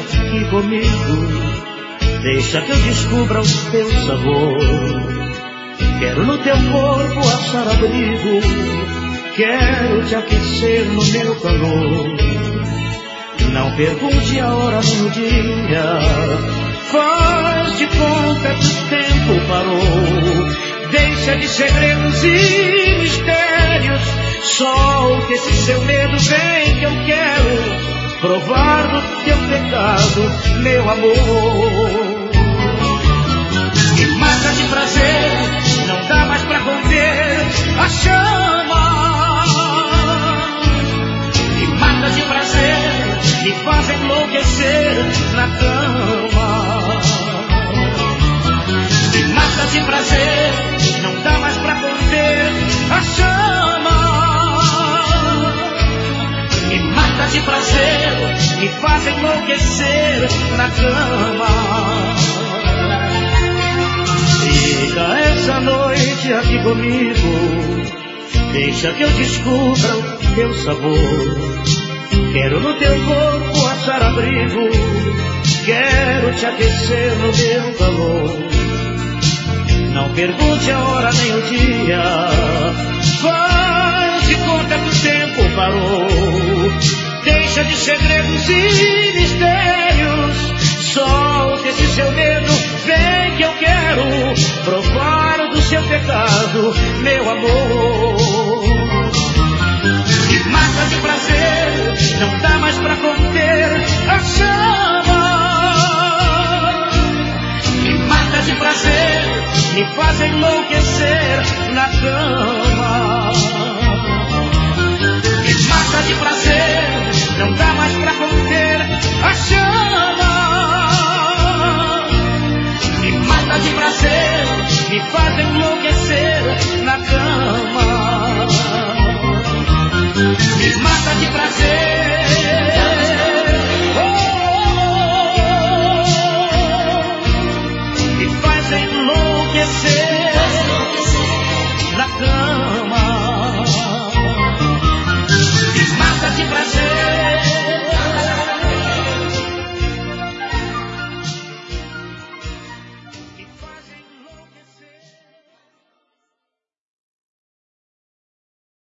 aqui comigo, deixa que eu descubra o teu sabor. Quero no teu corpo achar abrigo, quero te aquecer no meu calor. Não pergunte a hora nem o dia, faz de conta que o tempo parou. Deixa de segredos e mistérios, solte esse seu medo, vem que eu quero provar do teu pecado, meu amor. Me mata de prazer, não dá mais pra conter a chama. Me mata de prazer, me faz enlouquecer na cama. Me mata de prazer, não dá mais pra conter a chama. Me mata de prazer, me faz enlouquecer na cama. Fica essa noite aqui comigo, deixa que eu descubra o teu sabor. Quero no teu corpo achar abrigo, quero te aquecer no meu calor. Não pergunte a hora nem o dia, faz de conta que o tempo parou. Deixa de segredos e mistérios, solte esse seu medo, vem que eu quero provar do seu pecado, meu amor. Me mata de prazer, não dá mais pra conter a chama. Me mata de prazer, me faz enlouquecer na cama. Me mata de prazer, não dá mais pra conter a chama.